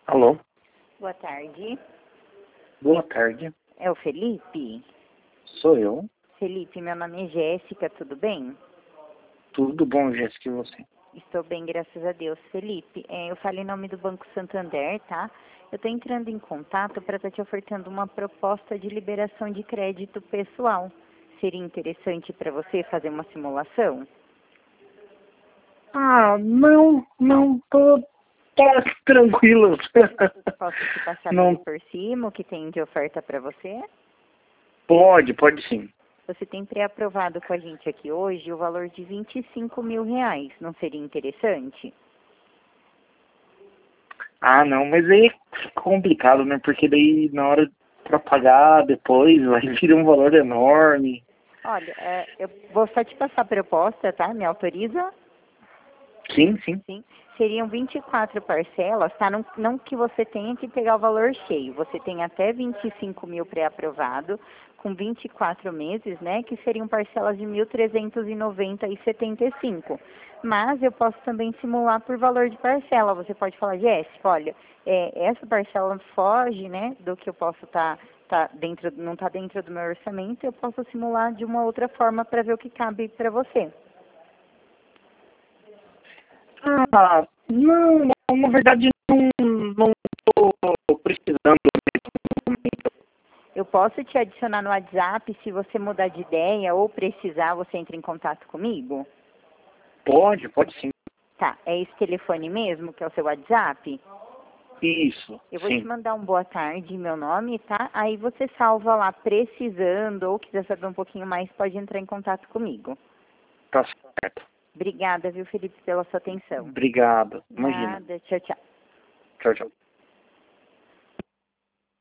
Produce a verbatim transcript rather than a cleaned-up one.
Alô? Boa tarde. Boa tarde. É o Felipe? Sou eu. Felipe, meu nome é Jéssica, tudo bem? Tudo bom, Jéssica, e você? Estou bem, graças a Deus. Felipe, é, eu falei em nome do Banco Santander, tá? Eu estou entrando em contato para estar te ofertando uma proposta de liberação de crédito pessoal. Seria interessante para você fazer uma simulação? Ah, não, não, tô, tá tranquilo. Posso te passar bem Não, por cima o que tem de oferta para você? pode, pode sim. Você tem pré-aprovado com a gente aqui hoje o valor de vinte e cinco mil reais. Não seria interessante? Ah, não, mas aí é complicado, né? Porque daí na hora pra pagar depois vai vir um valor enorme. Olha, é, eu vou só te passar a proposta, tá? Me autoriza? Sim, sim. Sim. Seriam vinte e quatro parcelas, tá? Não, não que você tenha que pegar o valor cheio. Você tem até vinte e cinco mil pré-aprovado, com vinte e quatro meses, né? Que seriam parcelas de mil trezentos e noventa e setenta e cinco. Mas eu posso também simular por valor de parcela. Você pode falar, Jéssica, olha, é, essa parcela foge, né? Do que eu posso estar tá, tá dentro, não está dentro do meu orçamento. Eu posso simular de uma outra forma para ver o que cabe para você. Ah, não, não, na verdade não, não tô precisando nesse momento. Eu posso te adicionar no WhatsApp, se você mudar de ideia ou precisar, você entra em contato comigo? Pode, pode sim. Tá, é esse telefone mesmo, que é o seu WhatsApp? Isso, Eu vou te sim. mandar um boa tarde, meu nome, tá? Aí você salva lá, precisando ou quiser saber um pouquinho mais, pode entrar em contato comigo. Tá certo. Obrigada, viu, Felipe, pela sua atenção. Obrigado. Imagina. Nada, tchau, tchau. Tchau, tchau.